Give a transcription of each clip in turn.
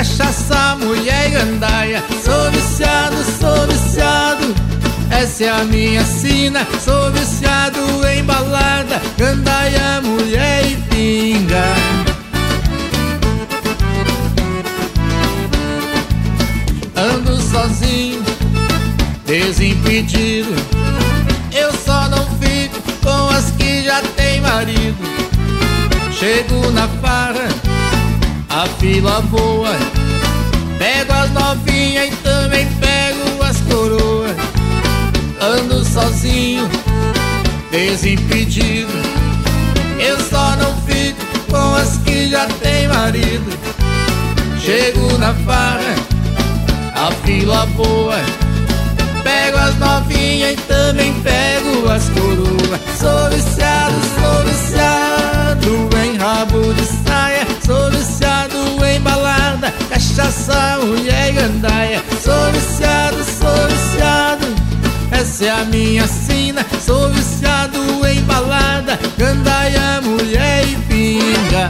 cachaça, mulher e gandaia. Sou viciado, essa é a minha sina. Sou viciado em balada, gandaia, mulher e pinga. Ando sozinho, desimpedido. Eu só não fico com as que já tem marido. Chego na farra, a fila boa. Pego as novinhas e também pego as coroas. Ando sozinho, desimpedido. Eu só não fico com as que já tem marido. Chego na farra, a fila boa. Pego as novinhas e também pego as coroas. Sou viciado em rabo de saia. Sou viciado em balada, cachaça, mulher e gandaia. Sou viciado, essa é a minha sina. Sou viciado em balada, gandaia, mulher e pinga.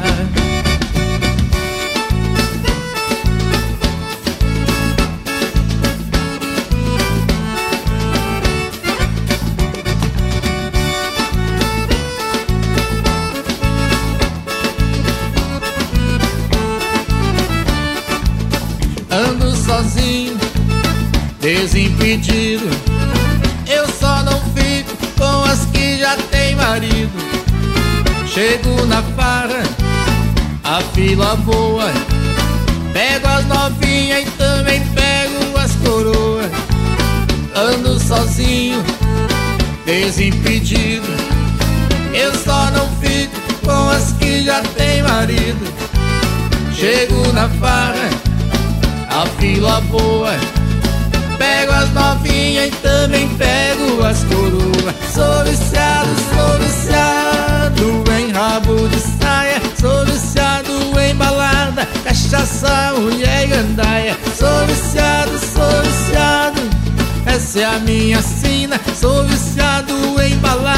Ando sozinho, desimpedido. Eu só não fico com as que já tem marido. Chego na farra, a fila boa. Pego as novinhas e também pego as coroas. Ando sozinho, desimpedido. Eu só não fico com as que já tem marido. Chego na farra, a fila boa. Pego as novinhas e também pego as coroas. Sou viciado em rabo de saia. Sou viciado em balada, cachaça, mulher e gandaia. Sou viciado, essa é a minha sina. Sou viciado em balada,